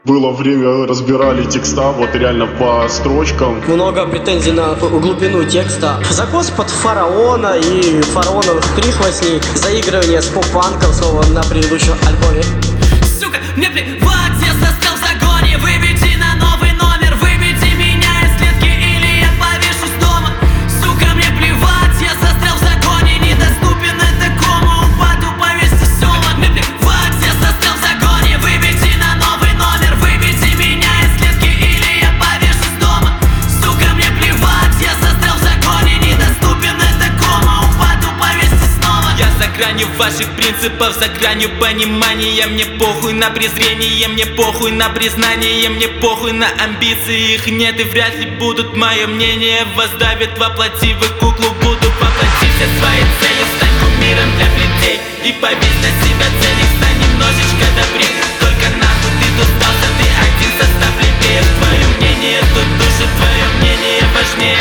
Было время, разбирали текста, вот реально по строчкам. Много претензий на глубину текста. Закос под фараона и фараоновых прихвостней. Заигрывание с поп-панком, снова на предыдущем альбоме. Сука, мне плевать, я застрял в загоне. Выведи на новый номер, выведи меня из клетки, или я повешусь дома. Сука, мне плевать, я застрял в загоне. Недоступен это кому, упаду, повесьте сома. Мне плевать, я застрял в загоне. Выведи на новый номер, выведи меня из клетки, или я повешусь дома. Сука, мне плевать, я застрял в загоне. Недоступен это кому, упаду, повесьте снова. Я за гранью ваших принципов, за гранью понимания. Мне похуй на презрение, мне похуй на признание, мне похуй на амбиции. Их нет и вряд ли будут. Мое мнение воздавит, воплоти вы куклу буду. Воплоти все свои цели, стань кумиром для людей. И повесь на себя цель, стань немножечко добрее. Только нахуй ты тут сдался, ты один состав левее. Твое мнение тут душит, твое мнение важнее.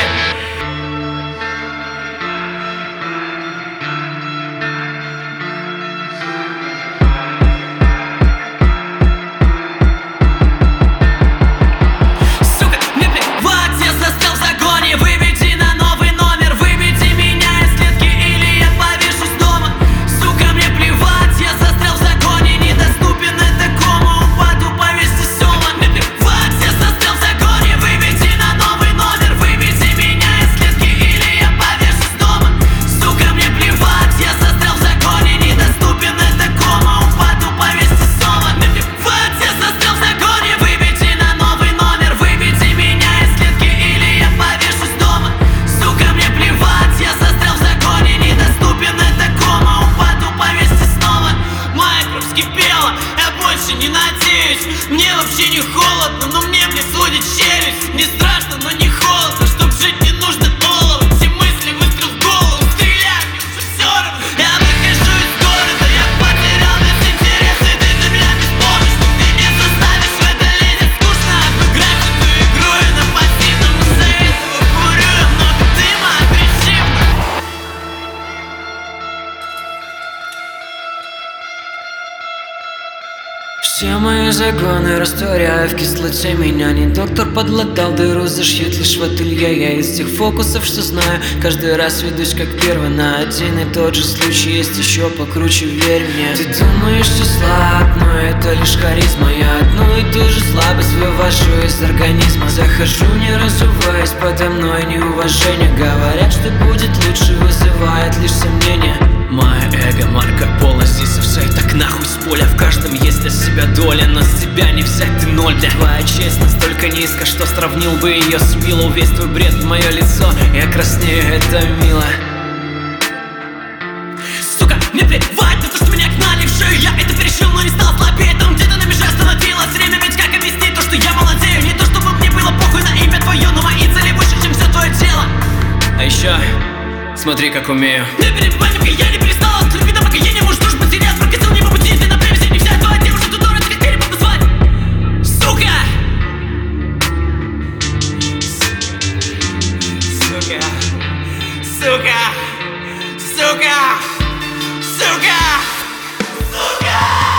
Не надеюсь, мне вообще не холодно, но мне сводит челюсть. Не страшно, но не холодно, чтоб жить не нужно долларов. Все мысли выстрел в голову, стрелять мне уже все равно. Я выхожу из города, я потерял весь интерес, и ты для меня беспомощный. Ты не заставишь, в это лезет скучно. Одну графику игру и на пассивном советую курю много дыма агрессивно. Все мои загоны растворяю в кислоте. Меня не доктор подлатал, дыру зашьют лишь в ателье. Я из тех фокусов, что знаю, каждый раз ведусь как первый на один и тот же случай. Есть еще покруче, верь мне. Ты думаешь, что слаб, но это лишь харизма. Я одну и ту же слабость вывожу из организма. Захожу, не разуваясь, подо мной неуважение. Говорят, что будет лучше, вызывает лишь сомнение. Мое эго, Марко Поло, здесь так нахуй с поля. В каждом есть для себя доля, но с тебя не взять ты ноль. Твоя честь настолько низко, что сравнил бы ее с Виллоу. Весь твой бред в мое лицо, я краснею, это мило. Сука, мне плевать на то, что меня гнали в шею. Я это перешил, но не стал слабее. Там где-то на меже остановилось время. Ведь как объяснить то, что я молодею? Не то, чтобы мне было похуй на имя твое, но мои цели выше, чем все твое тело. А еще, смотри, как умею. Не перебивай, пока я не перестал. Любви на покоение, можешь душ потерять. Прокатил не по пути, ты на привязи. Не взять твоя девушка, тут дорого, как перепад назвать. Сука! Сука! Сука! Сука! Сука! Сука!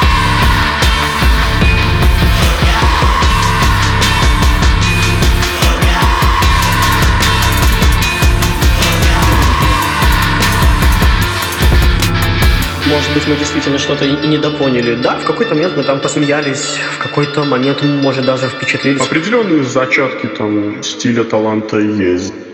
Может быть, мы действительно что-то и недопоняли. Да, в какой-то момент мы там посмеялись, в какой-то момент, может, даже впечатлились. Определенные зачатки там стиля, таланта есть.